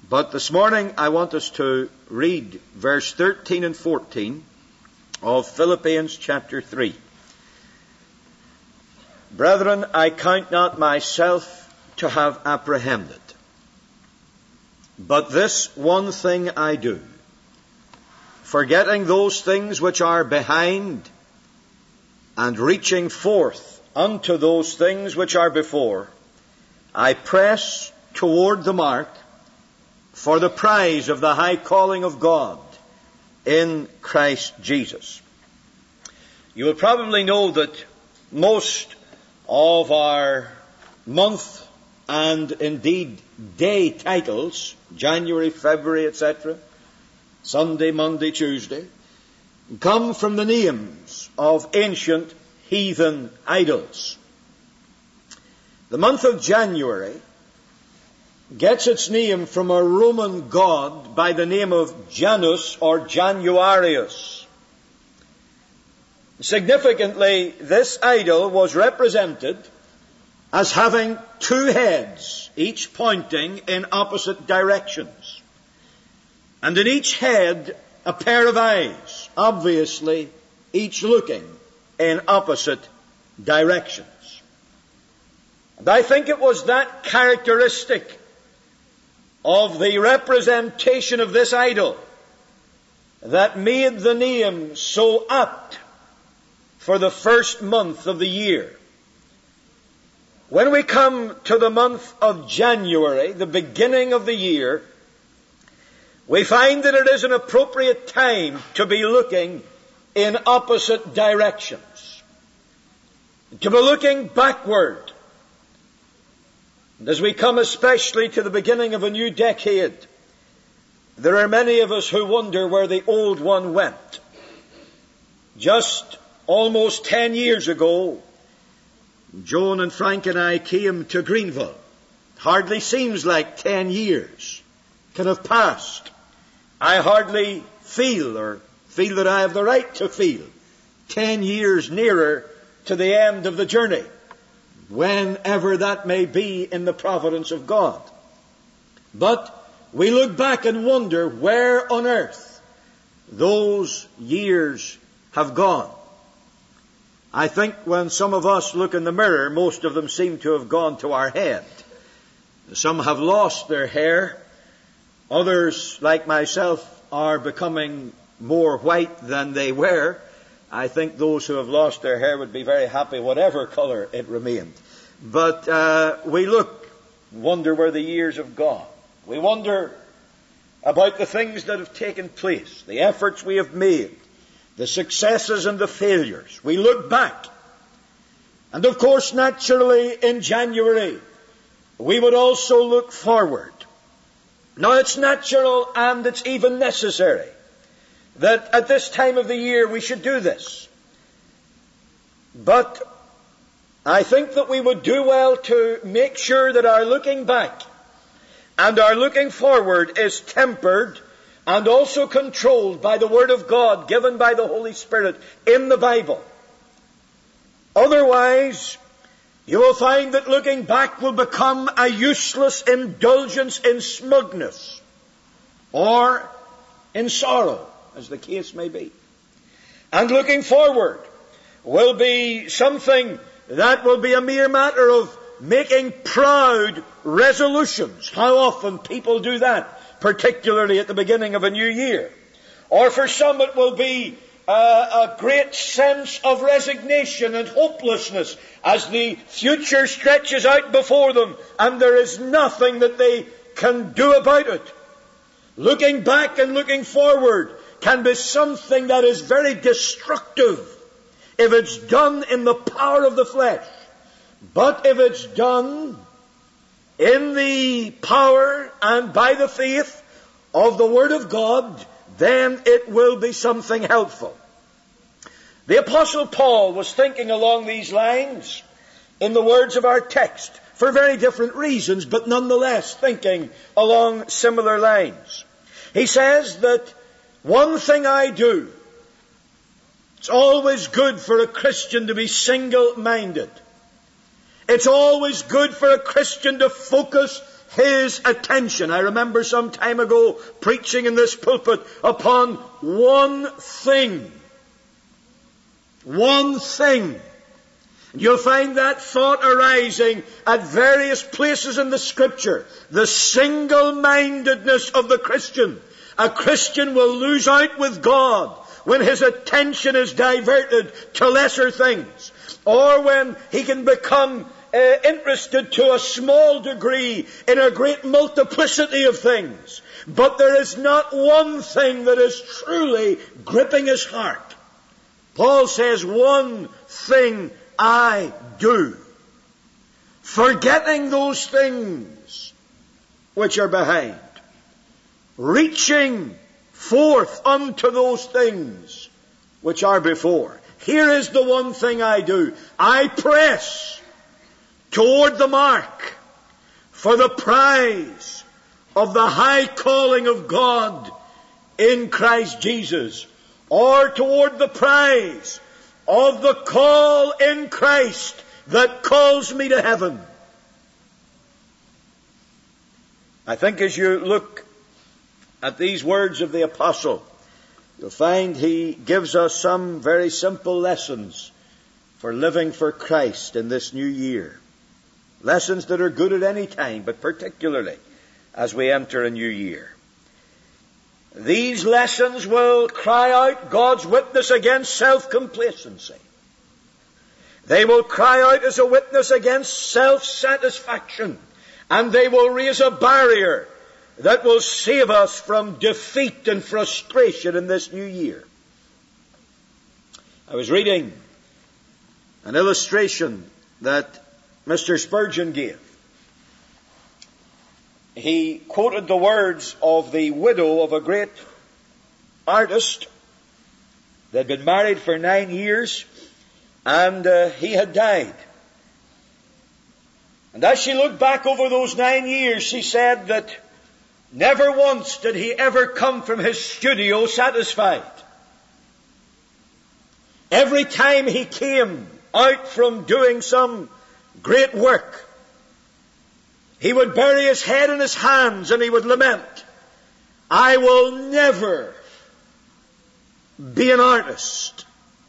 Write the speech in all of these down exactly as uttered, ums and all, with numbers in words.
But this morning I want us to read verse thirteen and fourteen of Philippians chapter three. Brethren, I count not myself to have apprehended, but this one thing I do, forgetting those things which are behind, and reaching forth unto those things which are before, I press toward the mark for the prize of the high calling of God in Christ Jesus. You will probably know that most of our month and indeed day titles, January, February, et cetera, Sunday, Monday, Tuesday, come from the names of ancient heathen idols. The month of January gets its name from a Roman god by the name of Janus or Januarius. Significantly, this idol was represented as having two heads, each pointing in opposite directions. And in each head, a pair of eyes, obviously each looking in opposite directions. And I think it was that characteristic of the representation of this idol that made the name so apt for the first month of the year. When we come to the month of January, the beginning of the year, we find that it is an appropriate time to be looking in opposite directions, to be looking backward. And as we come especially to the beginning of a new decade, there are many of us who wonder where the old one went. Just almost ten years ago, Joan and Frank and I came to Greenville. Hardly seems like ten years can have passed. I hardly feel or feel that I have the right to feel ten years nearer to the end of the journey, whenever that may be in the providence of God. But we look back and wonder where on earth those years have gone. I think when some of us look in the mirror, most of them seem to have gone to our head. Some have lost their hair. Others, like myself, are becoming more white than they were. I think those who have lost their hair would be very happy whatever color it remained. But uh, we look, wonder where the years have gone. We wonder about the things that have taken place, the efforts we have made, the successes and the failures. We look back. And of course, naturally, in January, we would also look forward. Now, it's natural and it's even necessary that at this time of the year we should do this. But I think that we would do well to make sure that our looking back and our looking forward is tempered and also controlled by the Word of God given by the Holy Spirit in the Bible. Otherwise, you will find that looking back will become a useless indulgence in smugness or in sorrow, as the case may be. And looking forward will be something that will be a mere matter of making proud resolutions. How often people do that, particularly at the beginning of a new year. Or for some it will be uh, a great sense of resignation and hopelessness as the future stretches out before them and there is nothing that they can do about it. Looking back and looking forward can be something that is very destructive if it's done in the power of the flesh. But if it's done in the power and by the faith of the Word of God, then it will be something helpful. The Apostle Paul was thinking along these lines in the words of our text for very different reasons, but nonetheless thinking along similar lines. He says that one thing I do, it's always good for a Christian to be single-minded. It's always good for a Christian to focus his attention. I remember some time ago preaching in this pulpit upon one thing. One thing. You'll find that thought arising at various places in the Scripture. The single-mindedness of the Christian. A Christian will lose out with God when his attention is diverted to lesser things, or when he can become uh, interested to a small degree in a great multiplicity of things. But there is not one thing that is truly gripping his heart. Paul says, one thing I do, forgetting those things which are behind, reaching forth unto those things which are before. Here is the one thing I do. I press toward the mark for the prize of the high calling of God in Christ Jesus, or toward the prize of the call in Christ that calls me to heaven. I think as you look at these words of the apostle, you'll find he gives us some very simple lessons for living for Christ in this new year. Lessons that are good at any time, but particularly as we enter a new year. These lessons will cry out God's witness against self-complacency. They will cry out as a witness against self-satisfaction. And they will raise a barrier that will save us from defeat and frustration in this new year. I was reading an illustration that Mister Spurgeon gave. He quoted the words of the widow of a great artist. They'd been married for nine years, and uh, he had died. And as she looked back over those nine years, she said that never once did he ever come from his studio satisfied. Every time he came out from doing some great work, he would bury his head in his hands and he would lament, I will never be an artist.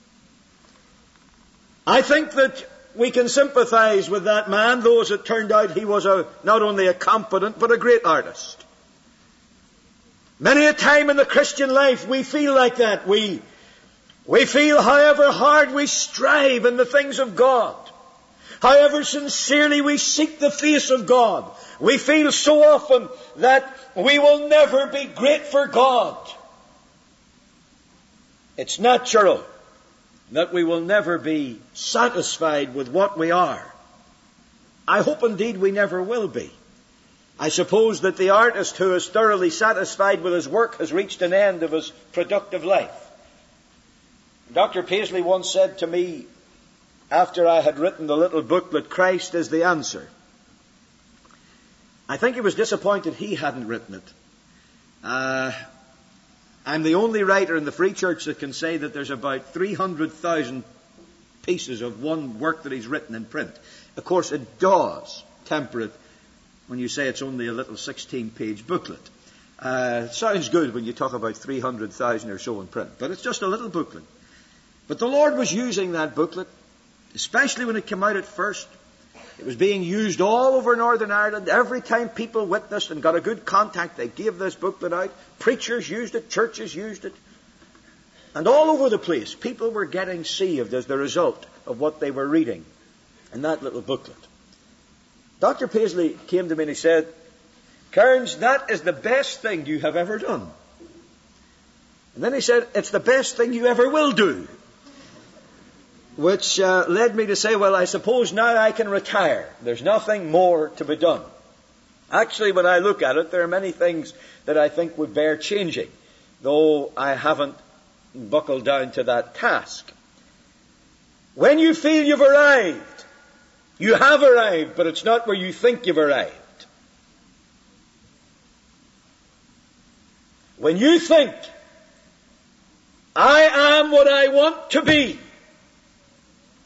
I think that we can sympathize with that man, though as it turned out he was a, not only a competent but a great artist. Many a time in the Christian life we feel like that. We, we feel however hard we strive in the things of God, however sincerely we seek the face of God, we feel so often that we will never be great for God. It's natural that we will never be satisfied with what we are. I hope indeed we never will be. I suppose that the artist who is thoroughly satisfied with his work has reached an end of his productive life. Doctor Paisley once said to me, after I had written the little booklet, Christ is the Answer, I think he was disappointed he hadn't written it. Uh, I'm the only writer in the Free Church that can say that there's about three hundred thousand pieces of one work that he's written in print. Of course, it does temper it when you say it's only a little sixteen-page booklet. Uh, it sounds good when you talk about three hundred thousand or so in print, but it's just a little booklet. But the Lord was using that booklet, especially when it came out at first. It was being used all over Northern Ireland. Every time people witnessed and got a good contact, they gave this booklet out. Preachers used it, churches used it. And all over the place, people were getting saved as the result of what they were reading in that little booklet. Doctor Paisley came to me and he said, Kearns, that is the best thing you have ever done. And then he said, it's the best thing you ever will do. Which uh, led me to say, well, I suppose now I can retire. There's nothing more to be done. Actually, when I look at it, there are many things that I think would bear changing, though I haven't buckled down to that task. When you feel you've arrived, you have arrived, but it's not where you think you've arrived. When you think, I am what I want to be,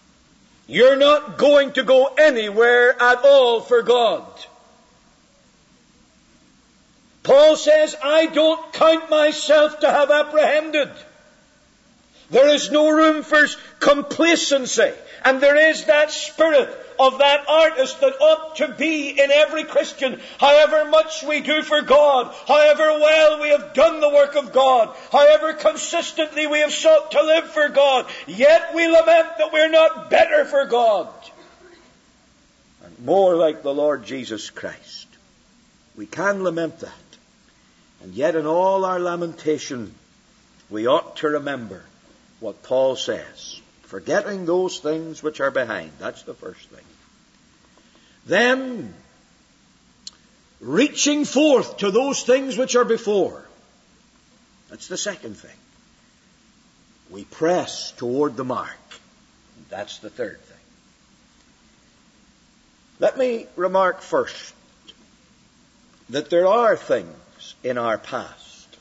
you're not going to go anywhere at all for God. Paul says, I don't count myself to have apprehended. There is no room for complacency. And there is that spirit of that artist that ought to be in every Christian. However much we do for God, however well we have done the work of God, however consistently we have sought to live for God, yet we lament that we're not better for God. And more like the Lord Jesus Christ. We can lament that. And yet in all our lamentation, we ought to remember what Paul says. Forgetting those things which are behind. That's the first thing. Then, reaching forth to those things which are before. That's the second thing. We press toward the mark. That's the third thing. Let me remark first that there are things in our past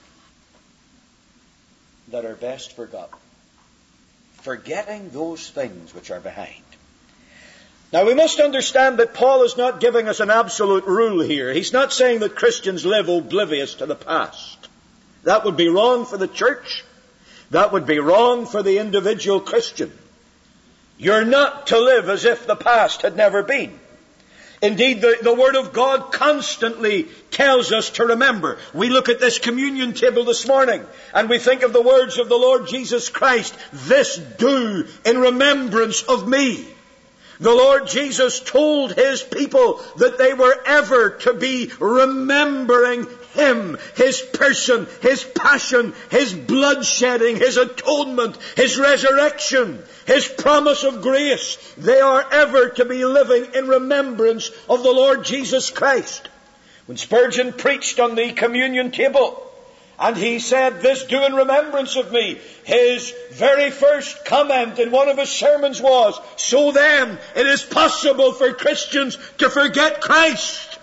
that are best forgotten. Forgetting those things which are behind. Now we must understand that Paul is not giving us an absolute rule here. He's not saying that Christians live oblivious to the past. That would be wrong for the church. That would be wrong for the individual Christian. You're not to live as if the past had never been. Indeed, the, the Word of God constantly tells us to remember. We look at this communion table this morning, and we think of the words of the Lord Jesus Christ, this do in remembrance of me. The Lord Jesus told His people that they were ever to be remembering Him, His person, His passion, His bloodshedding, His atonement, His resurrection, His promise of grace. They are ever to be living in remembrance of the Lord Jesus Christ. When Spurgeon preached on the communion table, and he said, this do in remembrance of me, his very first comment in one of his sermons was, so then it is possible for Christians to forget Christ.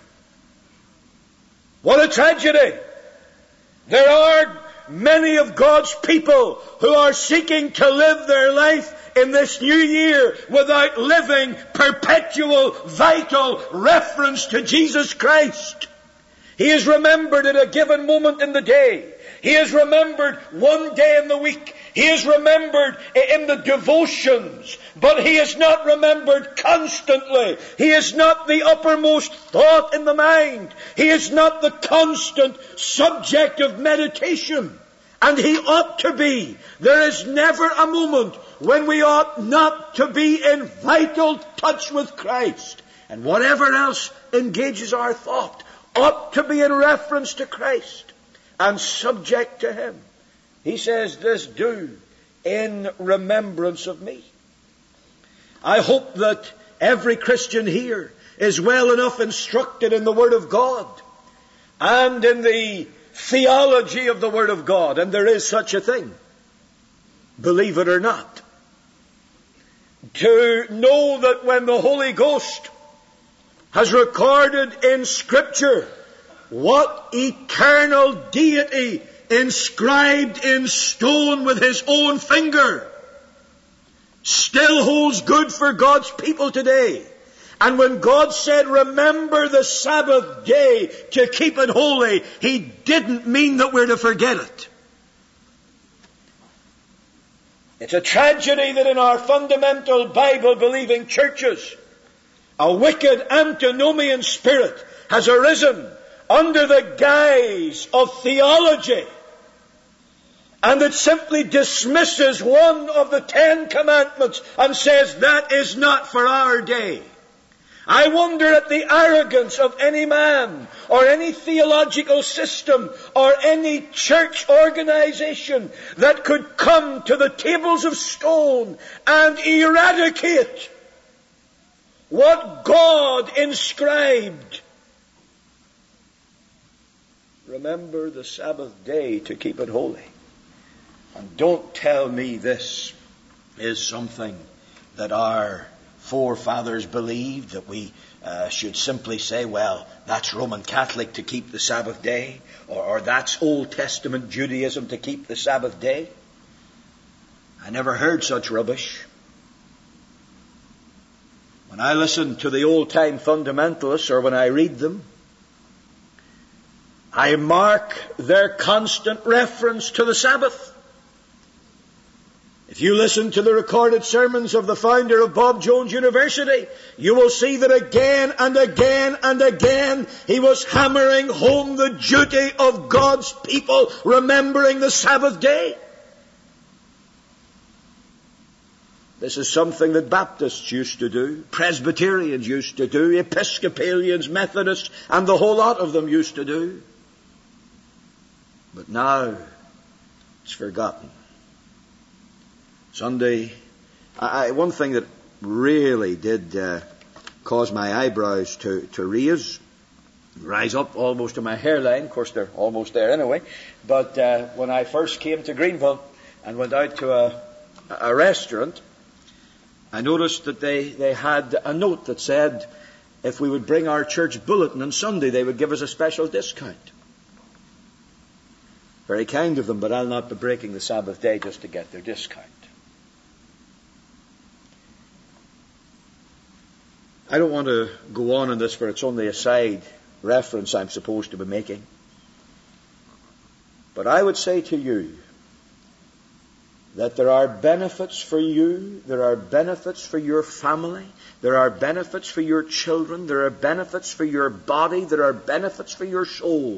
What a tragedy. There are many of God's people who are seeking to live their life in this new year without living perpetual, vital reference to Jesus Christ. He is remembered at a given moment in the day. He is remembered one day in the week. He is remembered in the devotions. But He is not remembered constantly. He is not the uppermost thought in the mind. He is not the constant subject of meditation. And He ought to be. There is never a moment when we ought not to be in vital touch with Christ. And whatever else engages our thought ought to be in reference to Christ and subject to Him. He says, this do in remembrance of me. I hope that every Christian here is well enough instructed in the Word of God and in the theology of the Word of God, and there is such a thing, believe it or not, to know that when the Holy Ghost has recorded in Scripture what eternal deity inscribed in stone with His own finger still holds good for God's people today. And when God said, remember the Sabbath day to keep it holy, He didn't mean that we're to forget it. It's a tragedy that in our fundamental Bible-believing churches, a wicked antinomian spirit has arisen under the guise of theology, and it simply dismisses one of the Ten Commandments and says that is not for our day. I wonder at the arrogance of any man or any theological system or any church organization that could come to the tables of stone and eradicate what God inscribed. Remember the Sabbath day to keep it holy. And don't tell me this is something that our forefathers believed, that we uh, should simply say, well, that's Roman Catholic to keep the Sabbath day, or, or that's Old Testament Judaism to keep the Sabbath day. I never heard such rubbish. When I listen to the old-time fundamentalists, or when I read them, I mark their constant reference to the Sabbath. If you listen to the recorded sermons of the founder of Bob Jones University, you will see that again and again and again he was hammering home the duty of God's people remembering the Sabbath day. This is something that Baptists used to do, Presbyterians used to do, Episcopalians, Methodists, and the whole lot of them used to do. But now it's forgotten. Sunday, I, one thing that really did uh, cause my eyebrows to, to raise, rise up almost to my hairline. Of course, they're almost there anyway. But uh, when I first came to Greenville and went out to a, a restaurant, I noticed that they, they had a note that said if we would bring our church bulletin on Sunday, they would give us a special discount. Very kind of them, but I'll not be breaking the Sabbath day just to get their discount. I don't want to go on in this, for it's only a side reference I'm supposed to be making. But I would say to you that there are benefits for you, there are benefits for your family, there are benefits for your children, there are benefits for your body, there are benefits for your soul.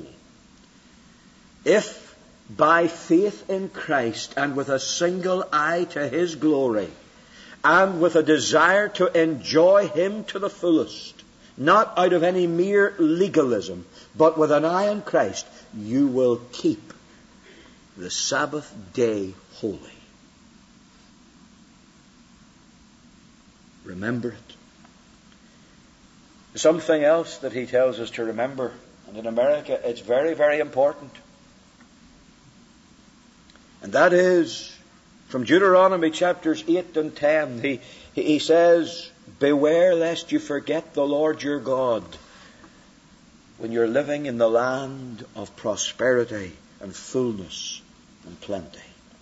If by faith in Christ and with a single eye to His glory, and with a desire to enjoy Him to the fullest, not out of any mere legalism, but with an eye on Christ, you will keep the Sabbath day holy. Remember it. Something else that he tells us to remember, and in America it's very, very important. And that is from Deuteronomy chapters eight and ten. He, he says, beware lest you forget the Lord your God when you're living in the land of prosperity and fullness and plenty.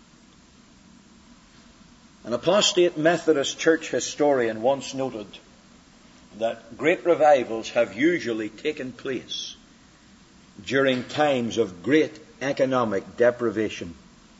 An apostate Methodist church historian once noted that great revivals have usually taken place during times of great economic deprivation.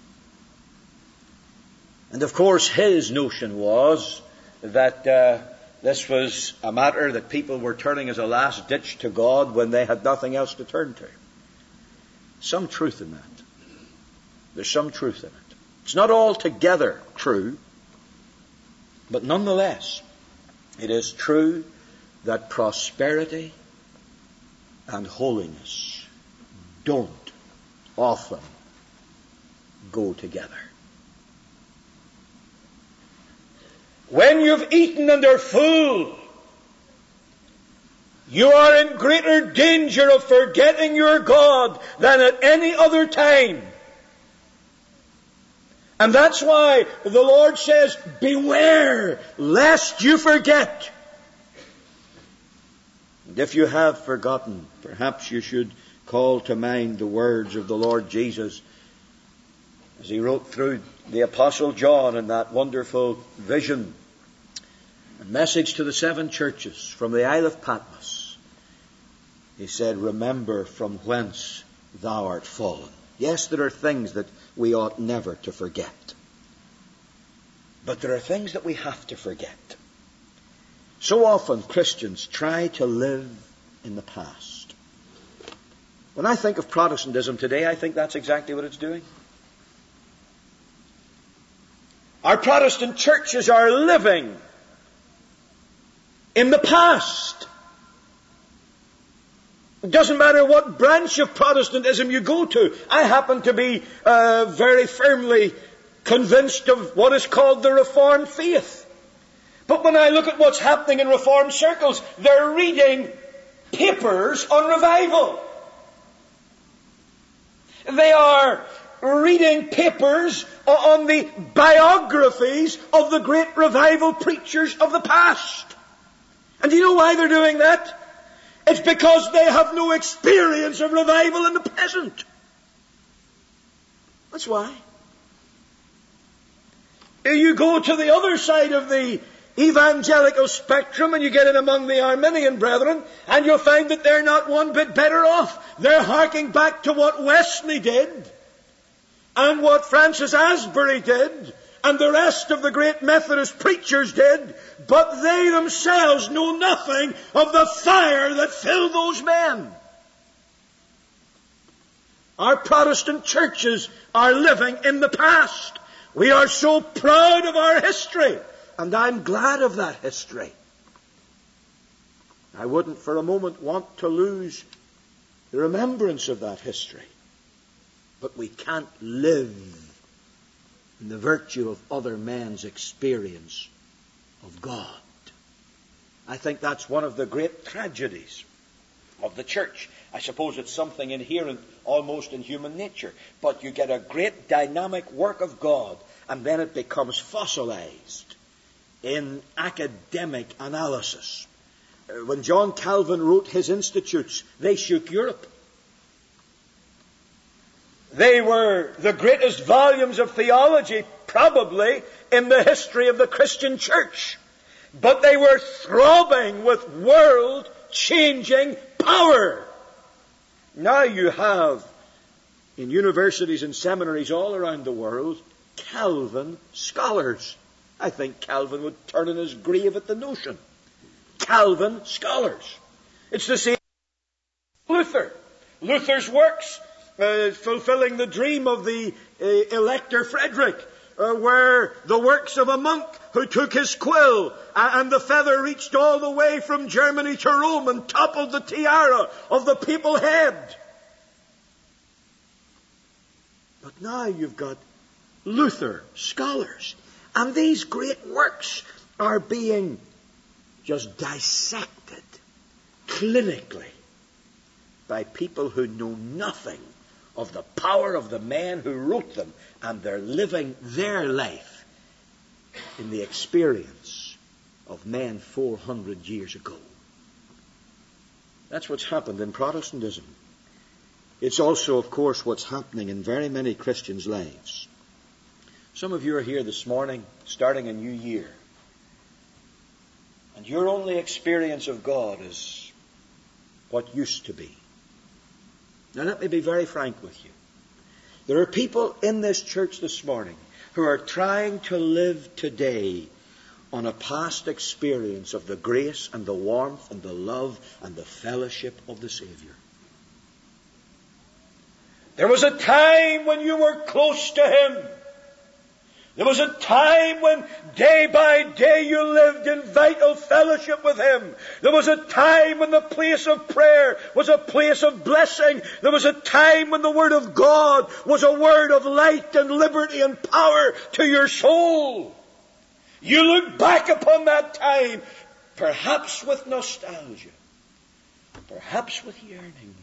And of course his notion was that uh, this was a matter that people were turning as a last ditch to God when they had nothing else to turn to. Some truth in that. There's some truth in it. It's not altogether true, but nonetheless, it is true that prosperity and holiness don't often go together. When you've eaten and are full, you are in greater danger of forgetting your God than at any other time. And that's why the Lord says, beware lest you forget. And if you have forgotten, perhaps you should call to mind the words of the Lord Jesus as He wrote through the Apostle John in that wonderful vision, a message to the seven churches from the Isle of Patmos. He said, remember from whence thou art fallen. Yes, there are things that we ought never to forget. But there are things that we have to forget. So often Christians try to live in the past. When I think of Protestantism today, I think that's exactly what it's doing. Our Protestant churches are living in the past. It doesn't matter what branch of Protestantism you go to. I happen to be uh, very firmly convinced of what is called the Reformed faith. But when I look at what's happening in Reformed circles, they're reading papers on revival. They are reading papers on the biographies of the great revival preachers of the past. And do you know why they're doing that? It's because they have no experience of revival in the present. That's why. You go to the other side of the evangelical spectrum and you get in among the Arminian brethren, and you'll find that they're not one bit better off. They're harking back to what Wesley did, and what Francis Asbury did, and the rest of the great Methodist preachers did, but they themselves know nothing of the fire that filled those men. Our Protestant churches are living in the past. We are so proud of our history, and I'm glad of that history. I wouldn't for a moment want to lose the remembrance of that history. But we can't live in the virtue of other men's experience of God. I think that's one of the great tragedies of the church. I suppose it's something inherent almost in human nature. But you get a great dynamic work of God, and then it becomes fossilized in academic analysis. When John Calvin wrote his Institutes, they shook Europe. They were the greatest volumes of theology, probably, in the history of the Christian church. But they were throbbing with world-changing power. Now you have, in universities and seminaries all around the world, Calvin scholars. I think Calvin would turn in his grave at the notion. Calvin scholars. It's the same with Luther. Luther's works, uh, fulfilling the dream of the uh, Elector Frederick, uh, were the works of a monk who took his quill, uh, and the feather reached all the way from Germany to Rome and toppled the tiara of the papal head. But now you've got Luther scholars, and these great works are being just dissected clinically by people who know nothing of the power of the men who wrote them, and they're living their life in the experience of men four hundred years ago. That's what's happened in Protestantism. It's also, of course, what's happening in very many Christians' lives. Some of you are here this morning, starting a new year, and your only experience of God is what used to be. Now, let me be very frank with you. There are people in this church this morning who are trying to live today on a past experience of the grace and the warmth and the love and the fellowship of the Savior. There was a time when you were close to Him. There was a time when day by day you lived in vital fellowship with Him. There was a time when the place of prayer was a place of blessing. There was a time when the Word of God was a word of light and liberty and power to your soul. You look back upon that time, perhaps with nostalgia, perhaps with yearning.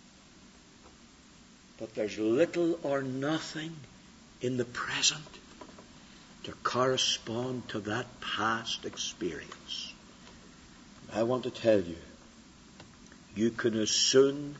But there's little or nothing in the present to correspond to that past experience. I want to tell you, you can as soon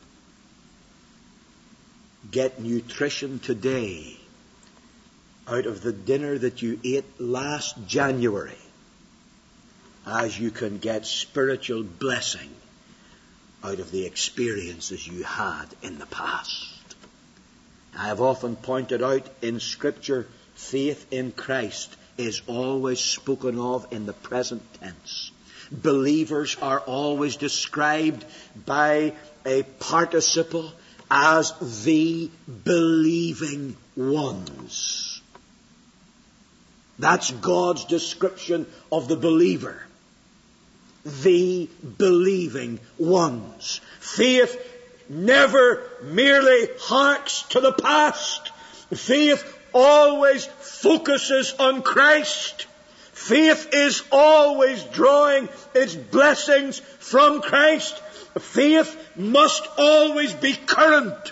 get nutrition today out of the dinner that you ate last January as you can get spiritual blessing out of the experiences you had in the past. I have often pointed out in Scripture, faith in Christ is always spoken of in the present tense. Believers are always described by a participle as the believing ones. That's God's description of the believer. The believing ones. Faith never merely harks to the past. Faith always focuses on Christ. Faith is always drawing its blessings from Christ. Faith must always be current.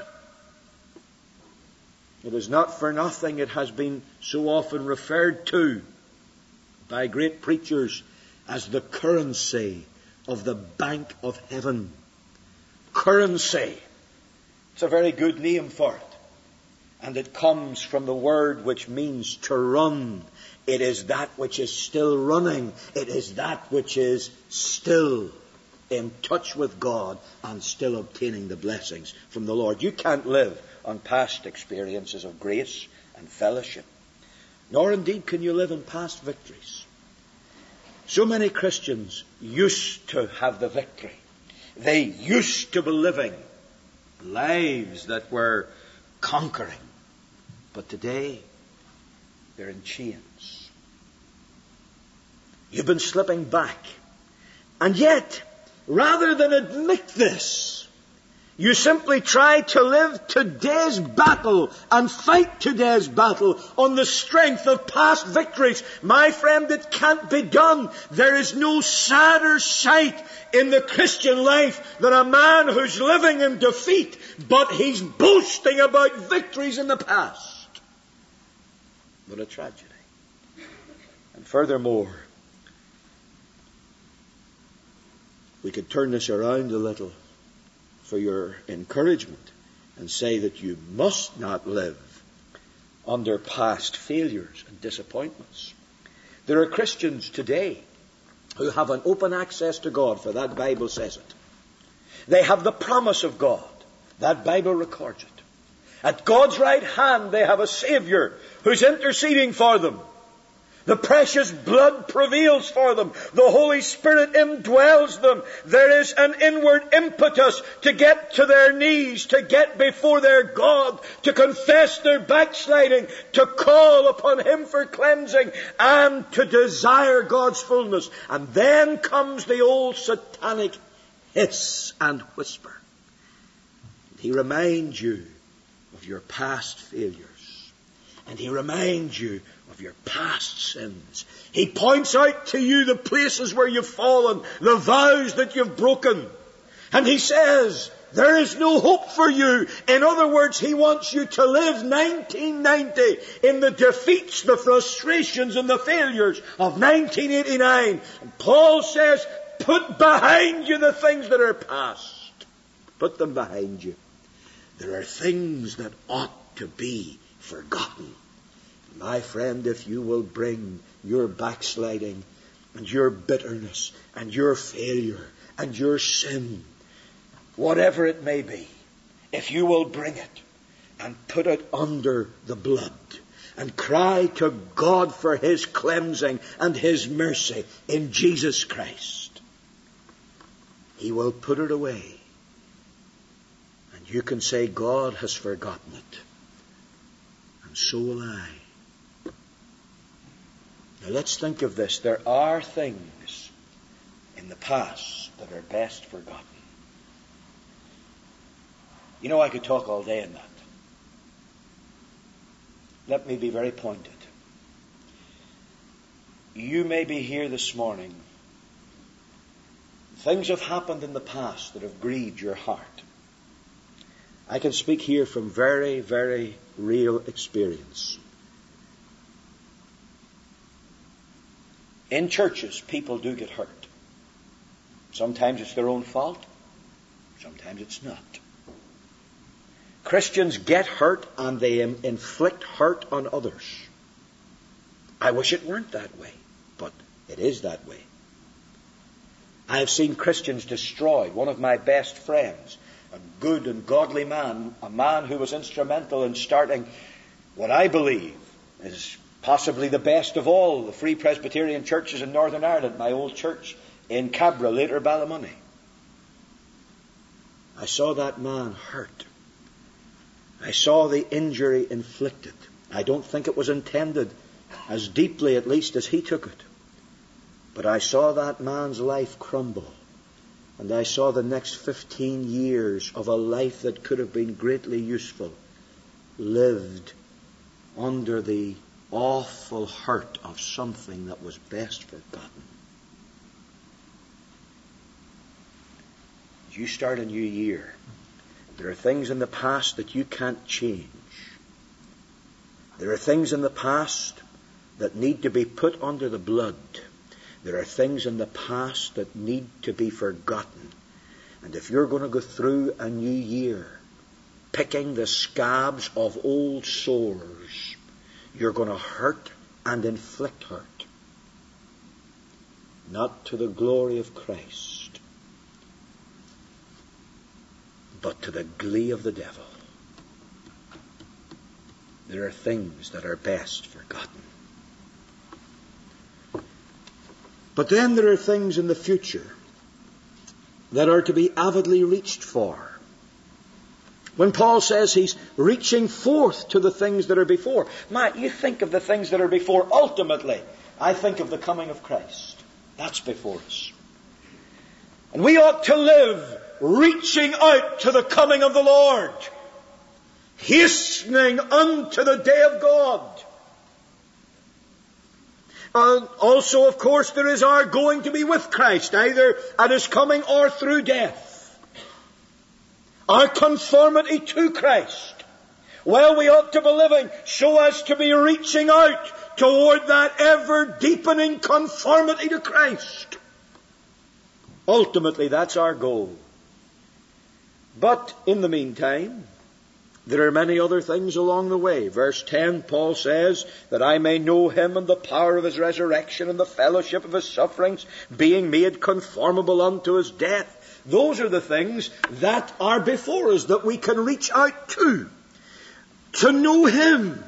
It is not for nothing it has been so often referred to by great preachers as the currency of the Bank of Heaven. Currency. It's a very good name for it. and it comes from the word which means to run. It is that which is still running. It is that which is still in touch with God and still obtaining the blessings from the Lord. You can't live on past experiences of grace and fellowship, nor indeed can you live in past victories. So many Christians used to have the victory. They used to be living lives that were conquering. But today, they're in chains. You've been slipping back. And yet, rather than admit this, you simply try to live today's battle and fight today's battle on the strength of past victories. My friend, it can't be done. There is no sadder sight in the Christian life than a man who's living in defeat, but he's boasting about victories in the past. What a tragedy. And furthermore, we could turn this around a little for your encouragement and say that you must not live under past failures and disappointments. There are Christians today who have an open access to God, for that Bible says it. They have the promise of God. That Bible records it. At God's right hand they have a Savior who's interceding for them. The precious blood prevails for them. The Holy Spirit indwells them. There is an inward impetus to get to their knees, to get before their God, to confess their backsliding, to call upon Him for cleansing, and to desire God's fullness. And then comes the old satanic hiss and whisper. He reminds you of your past failures. And he reminds you of your past sins. He points out to you the places where you've fallen, the vows that you've broken. And he says, there is no hope for you. In other words, he wants you to live nineteen ninety in the defeats, the frustrations and the failures of nineteen eighty-nine. And Paul says, put behind you the things that are past. Put them behind you. There are things that ought to be forgotten. My friend, if you will bring your backsliding and your bitterness and your failure and your sin, whatever it may be, if you will bring it and put it under the blood and cry to God for His cleansing and His mercy in Jesus Christ, He will put it away. And you can say, God has forgotten it. And so will I. Now let's think of this. There are things in the past that are best forgotten. You know, I could talk all day on that. Let me be very pointed. You may be here this morning. Things have happened in the past that have grieved your heart. I can speak here from very, very real experience. In churches, people do get hurt. Sometimes it's their own fault. Sometimes it's not. Christians get hurt and they inflict hurt on others. I wish it weren't that way, but it is that way. I have seen Christians destroyed. One of my best friends, a good and godly man, a man who was instrumental in starting what I believe is possibly the best of all the Free Presbyterian churches in Northern Ireland, my old church in Cabra, later Ballymoney. I saw that man hurt. I saw the injury inflicted. I don't think it was intended as deeply, at least, as he took it. But I saw that man's life crumble. And I saw the next fifteen years of a life that could have been greatly useful lived under the awful hurt of something that was best forgotten. As you start a new year, there are things in the past that you can't change. There are things in the past that need to be put under the blood. There are things in the past that need to be forgotten. And if you're going to go through a new year picking the scabs of old sores. You're going to hurt and inflict hurt. Not to the glory of Christ, but to the glee of the devil. There are things that are best forgotten. But then there are things in the future that are to be avidly reached for. When Paul says he's reaching forth to the things that are before, Matt, you think of the things that are before. Ultimately, I think of the coming of Christ. That's before us. And we ought to live reaching out to the coming of the Lord, hastening unto the day of God. And also, of course, there is our going to be with Christ, either at His coming or through death. Our conformity to Christ. Well, we ought to be living so as to be reaching out toward that ever-deepening conformity to Christ. Ultimately, that's our goal. But in the meantime, there are many other things along the way. Verse ten, Paul says, that I may know Him and the power of His resurrection and the fellowship of His sufferings, being made conformable unto His death. Those are the things that are before us that we can reach out to. To know Him.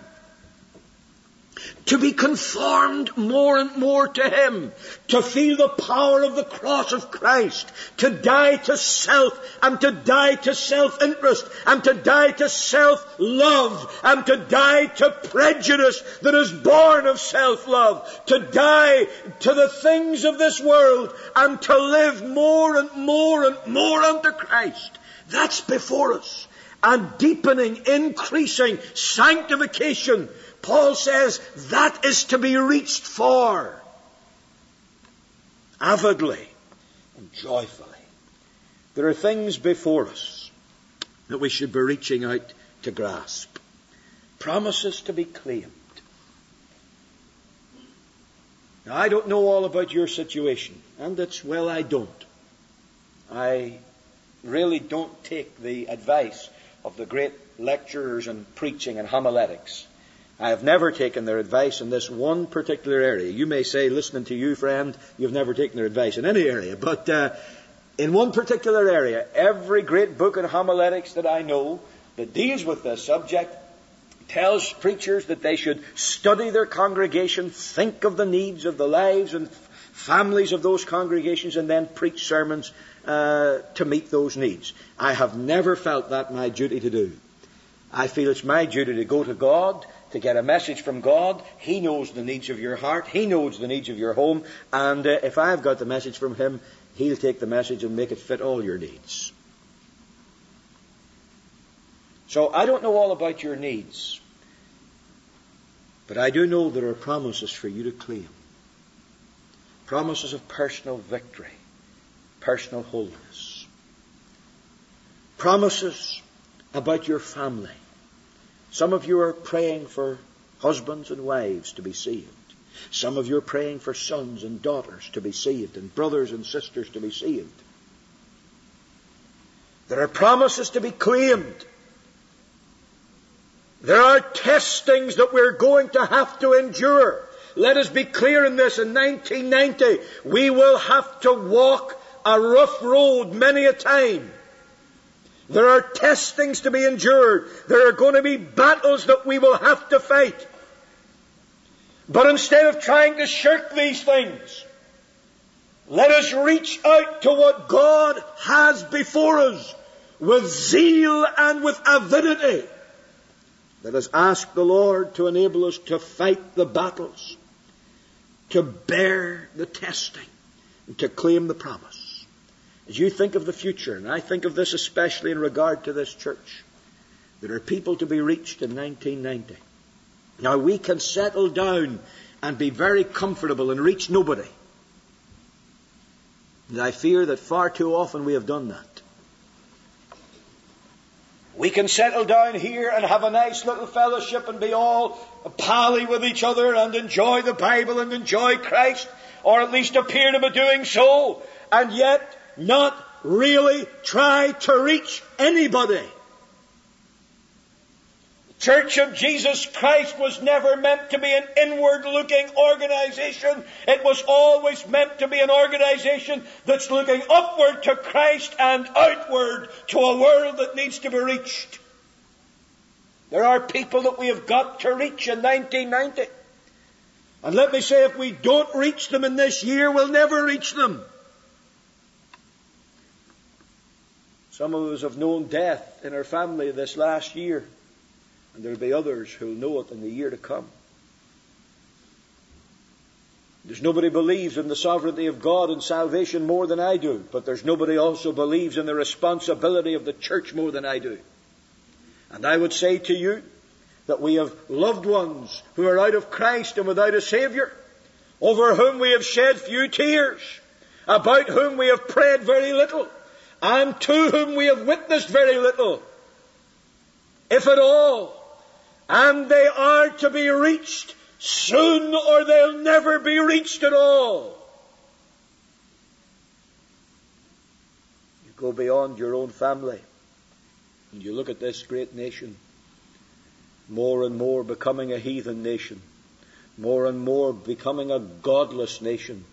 To be conformed more and more to Him. To feel the power of the cross of Christ. To die to self and to die to self-interest and to die to self-love and to die to prejudice that is born of self-love. To die to the things of this world and to live more and more and more unto Christ. That's before us. And deepening, increasing sanctification, Paul says, that is to be reached for. Avidly and joyfully. There are things before us that we should be reaching out to grasp. Promises to be claimed. Now, I don't know all about your situation, and it's well I don't. I really don't take the advice of the great lecturers in preaching and homiletics. I have never taken their advice in this one particular area. You may say, listening to you, friend, you've never taken their advice in any area. But uh, in one particular area, every great book in homiletics that I know that deals with this subject tells preachers that they should study their congregation, think of the needs of the lives and families of those congregations, and then preach sermons uh, to meet those needs. I have never felt that my duty to do. I feel it's my duty to go to God, to get a message from God. He knows the needs of your heart. He knows the needs of your home. And uh, if I've got the message from Him, He'll take the message and make it fit all your needs. So I don't know all about your needs. But I do know there are promises for you to claim. Promises of personal victory. Personal holiness. Promises about your family. Some of you are praying for husbands and wives to be saved. Some of you are praying for sons and daughters to be saved, and brothers and sisters to be saved. There are promises to be claimed. There are testings that we're going to have to endure. Let us be clear in this. In nineteen ninety, we will have to walk a rough road many a time. There are testings to be endured. There are going to be battles that we will have to fight. But instead of trying to shirk these things, let us reach out to what God has before us with zeal and with avidity. Let us ask the Lord to enable us to fight the battles, to bear the testing, and to claim the promise. As you think of the future, and I think of this especially in regard to this church, there are people to be reached in nineteen ninety. Now we can settle down and be very comfortable and reach nobody. And I fear that far too often we have done that. We can settle down here and have a nice little fellowship and be all pally with each other and enjoy the Bible and enjoy Christ, or at least appear to be doing so, and yet not really try to reach anybody. Church of Jesus Christ was never meant to be an inward-looking organization. It was always meant to be an organization that's looking upward to Christ and outward to a world that needs to be reached. There are people that we have got to reach in nineteen ninety. And let me say, if we don't reach them in this year, we'll never reach them. Some of us have known death in our family this last year. And there'll be others who'll know it in the year to come. There's nobody believes in the sovereignty of God and salvation more than I do. But there's nobody also believes in the responsibility of the church more than I do. And I would say to you that we have loved ones who are out of Christ and without a Savior, over whom we have shed few tears, about whom we have prayed very little, and to whom we have witnessed very little, if at all. And they are to be reached soon, or they'll never be reached at all. You go beyond your own family, and you look at this great nation, more and more becoming a heathen nation, more and more becoming a godless nation.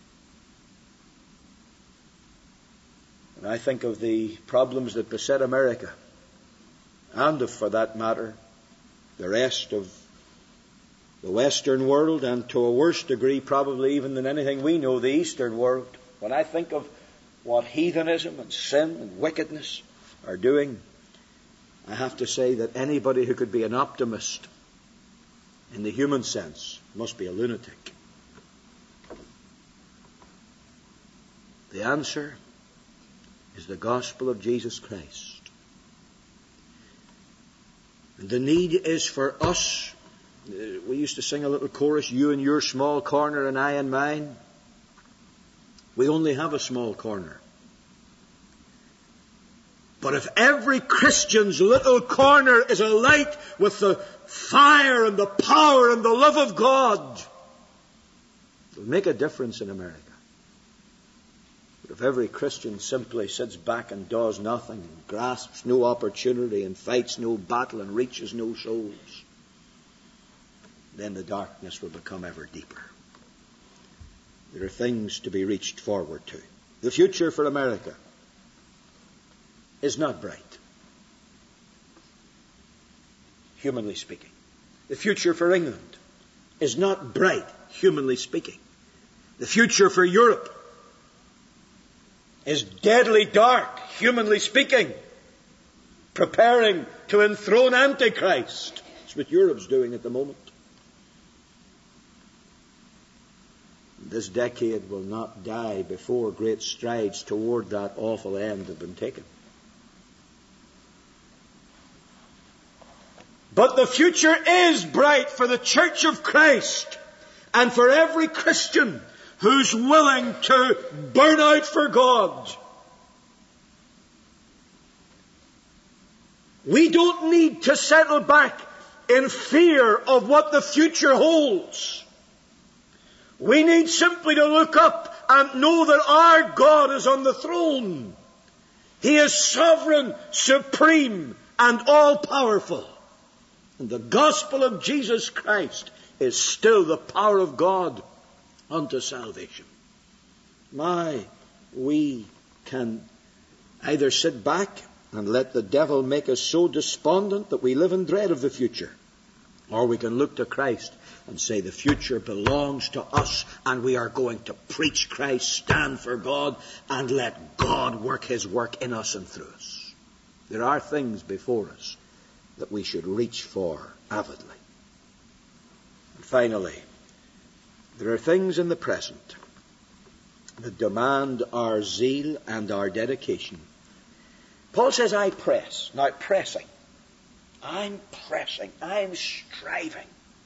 And I think of the problems that beset America, and of, for that matter, the rest of the Western world, and to a worse degree probably even than anything we know, the Eastern world. When I think of what heathenism and sin and wickedness are doing, I have to say that anybody who could be an optimist in the human sense must be a lunatic. The answer is the gospel of Jesus Christ. And the need is for us. We used to sing a little chorus, you in your small corner and I in mine. We only have a small corner. But if every Christian's little corner is alight with the fire and the power and the love of God, it'll make a difference in America. But if every Christian simply sits back and does nothing, and grasps no opportunity, and fights no battle, and reaches no souls, then the darkness will become ever deeper. There are things to be reached forward to. The future for America is not bright, humanly speaking. The future for England is not bright, humanly speaking. The future for Europe is deadly dark, humanly speaking, preparing to enthrone Antichrist. That's what Europe's doing at the moment. This decade will not die before great strides toward that awful end have been taken. But the future is bright for the Church of Christ and for every Christian who's willing to burn out for God. We don't need to settle back in fear of what the future holds. We need simply to look up and know that our God is on the throne. He is sovereign, supreme, and all-powerful. And the gospel of Jesus Christ is still the power of God unto salvation. My, we can either sit back and let the devil make us so despondent that we live in dread of the future, or we can look to Christ and say the future belongs to us and we are going to preach Christ, stand for God, and let God work His work in us and through us. There are things before us that we should reach for avidly. And finally, there are things in the present that demand our zeal and our dedication. Paul says, I press. Now, pressing. I'm pressing. I'm striving.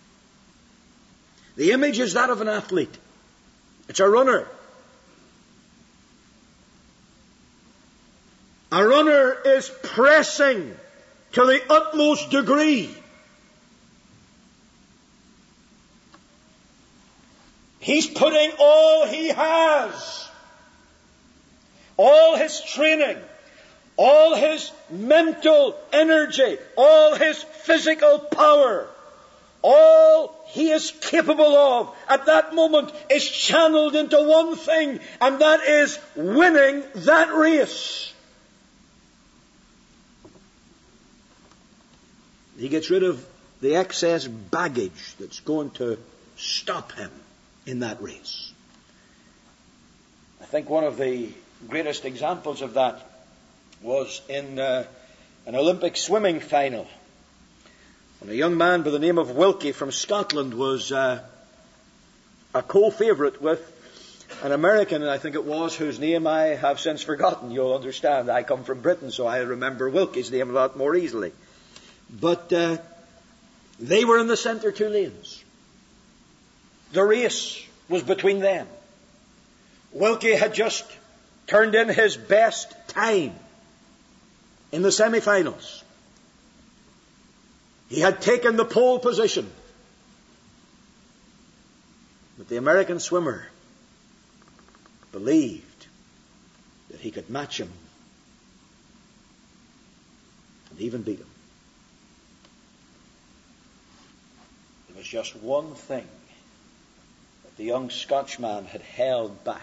The image is that of an athlete. It's a runner. A runner is pressing to the utmost degree. He's putting all he has, all his training, all his mental energy, all his physical power, all he is capable of at that moment is channeled into one thing, and that is winning that race. He gets rid of the excess baggage that's going to stop him in that race. I think one of the greatest examples of that was in uh, an Olympic swimming final. And a young man by the name of Wilkie from Scotland was uh, a co-favourite with an American, I think it was, whose name I have since forgotten. You'll understand, I come from Britain, so I remember Wilkie's name a lot more easily. But uh, they were in the centre two lanes. The race was between them. Wilkie had just turned in his best time in the semi-finals. He had taken the pole position. But the American swimmer believed that he could match him and even beat him. There was just one thing that the young Scotchman had held back.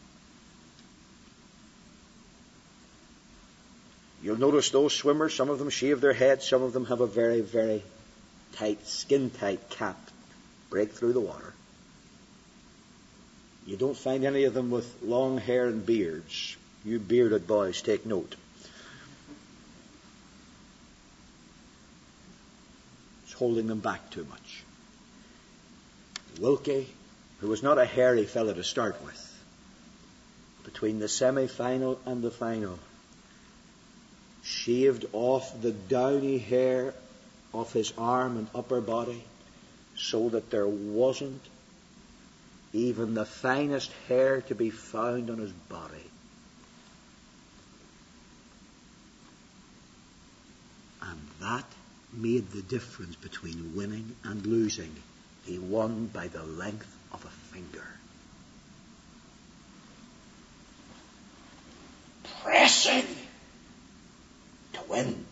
You'll notice those swimmers, some of them shave their heads, some of them have a very, very tight, skin-tight cap, break through the water. You don't find any of them with long hair and beards. You bearded boys, take note. It's holding them back too much. Wilkie, who was not a hairy fellow to start with, between the semi-final and the final, shaved off the downy hair of his arm and upper body so that there wasn't even the finest hair to be found on his body. And that made the difference between winning and losing. He won by the length of a finger. Pressing to win.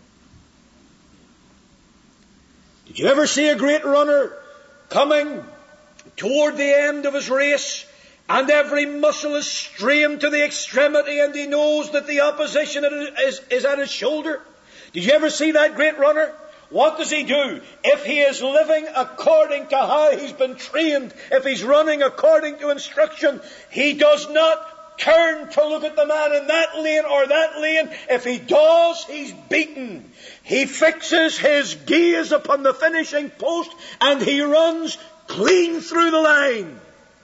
Did you ever see a great runner coming toward the end of his race and every muscle is strained to the extremity and he knows that the opposition is, is at his shoulder? Did you ever see that great runner? What does he do? If he is living according to how he's been trained, if he's running according to instruction, he does not turn to look at the man in that lane or that lane. If he does, he's beaten. He fixes his gaze upon the finishing post and he runs clean through the line.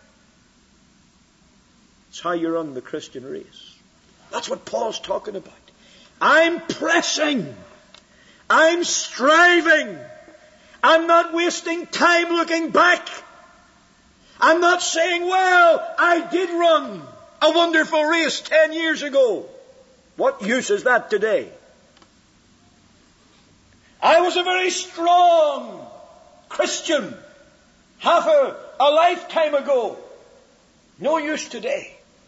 That's how you run the Christian race. That's what Paul's talking about. I'm pressing. I'm striving. I'm not wasting time looking back. I'm not saying, well, I did run a wonderful race ten years ago. What use is that today? I was a very strong Christian half a, a lifetime ago. No use today.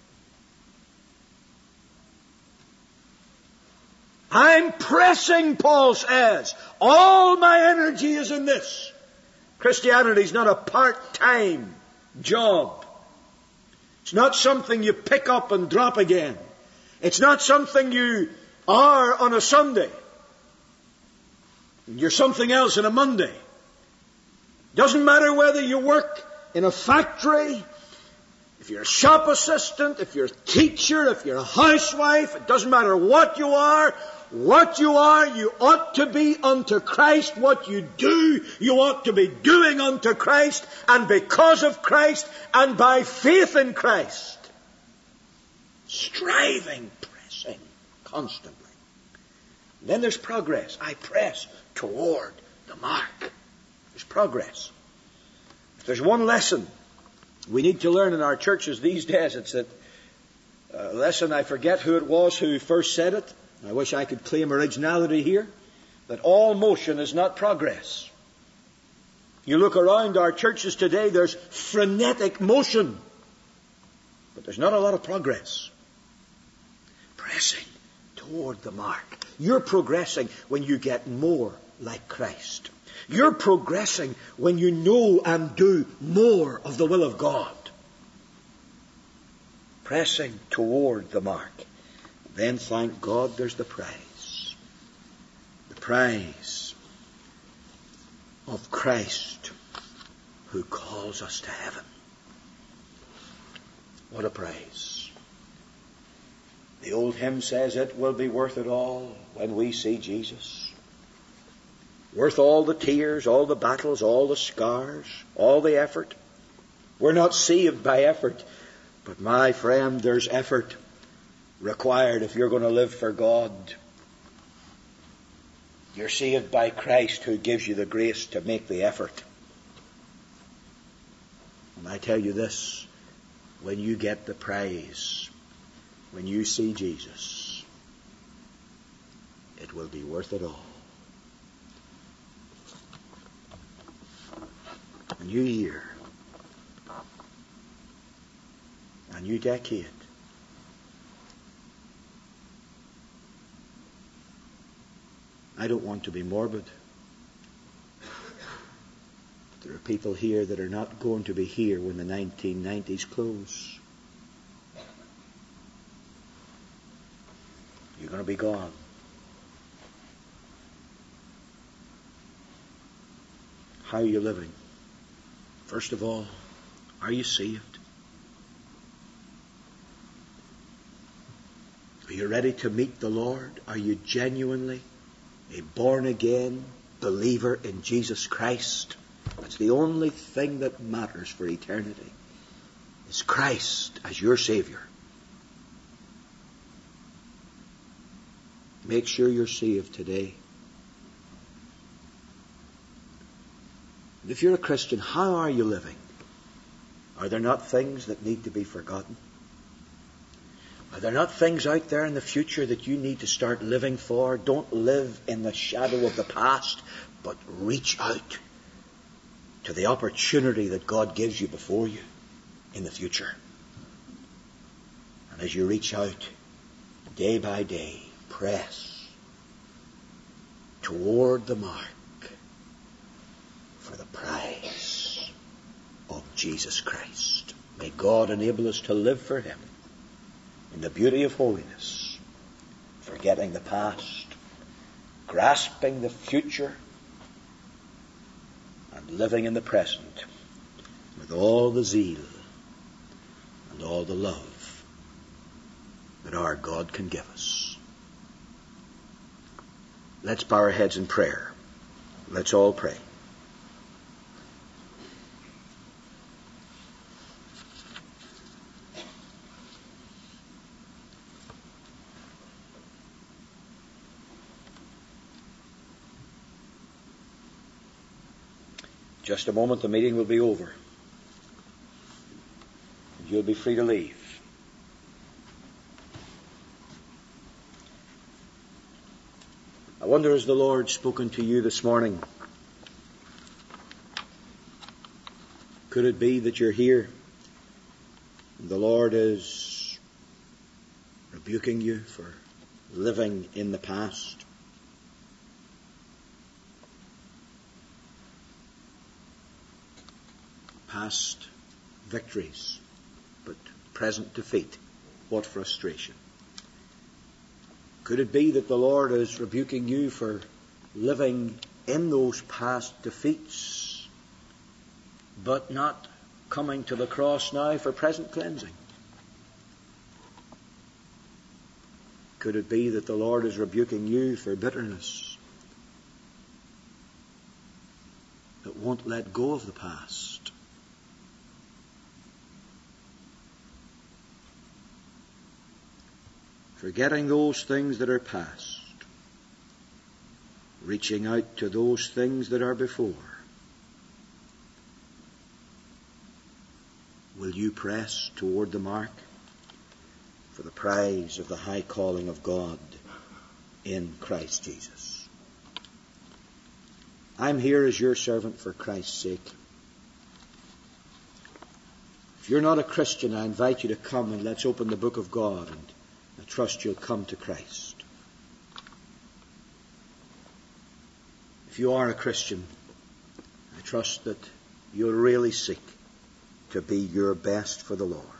I'm pressing, Paul says. All my energy is in this. Christianity is not a part-time job. It's not something you pick up and drop again. It's not something you are on a Sunday. You're something else on a Monday. Doesn't matter whether you work in a factory, if you're a shop assistant, if you're a teacher, if you're a housewife, it doesn't matter what you are. What you are, you ought to be unto Christ. What you do, you ought to be doing unto Christ, and because of Christ, and by faith in Christ. Striving, pressing, constantly. Then there's progress. I press toward the mark. There's progress. If there's one lesson we need to learn in our churches these days, it's that uh, lesson, I forget who it was who first said it. I wish I could claim originality here, that all motion is not progress. You look around our churches today, there's frenetic motion, but there's not a lot of progress. Pressing toward the mark. You're progressing when you get more like Christ. You're progressing when you know and do more of the will of God. Pressing toward the mark. Then, thank God, there's the prize. The prize of Christ who calls us to heaven. What a prize. The old hymn says it will be worth it all when we see Jesus. Worth all the tears, all the battles, all the scars, all the effort. We're not saved by effort, but my friend, there's effort required if you're going to live for God. You're saved by Christ who gives you the grace to make the effort. And I tell you this, when you get the prize, when you see Jesus, it will be worth it all. A new year, a new decade. I don't want to be morbid. There are people here that are not going to be here when the nineteen nineties close. You're going to be gone. How are you living? First of all, are you saved? Are you ready to meet the Lord? Are you genuinely a born-again believer in Jesus Christ? That's the only thing that matters for eternity, is Christ as your Savior. Make sure you're saved today. And if you're a Christian, how are you living? Are there not things that need to be forgotten? Are there not things out there in the future that you need to start living for? Don't live in the shadow of the past, but reach out to the opportunity that God gives you before you in the future. And as you reach out, day by day, press toward the mark for the prize of Jesus Christ. May God enable us to live for Him in the beauty of holiness, forgetting the past, grasping the future, and living in the present with all the zeal and all the love that our God can give us. Let's bow our heads in prayer. Let's all pray. Just a moment, the meeting will be over. And you'll be free to leave. I wonder, has the Lord spoken to you this morning? Could it be that you're here and the Lord is rebuking you for living in the past? Past victories, but present defeat. What frustration. Could it be that the Lord is rebuking you for living in those past defeats, but not coming to the cross now for present cleansing? Could it be that the Lord is rebuking you for bitterness that won't let go of the past? Forgetting those things that are past, reaching out to those things that are before. Will you press toward the mark for the prize of the high calling of God in Christ Jesus? I'm here as your servant for Christ's sake. If you're not a Christian, I invite you to come and let's open the book of God, and I trust you'll come to Christ. if you are a Christian, I trust that you'll really seek to be your best for the Lord.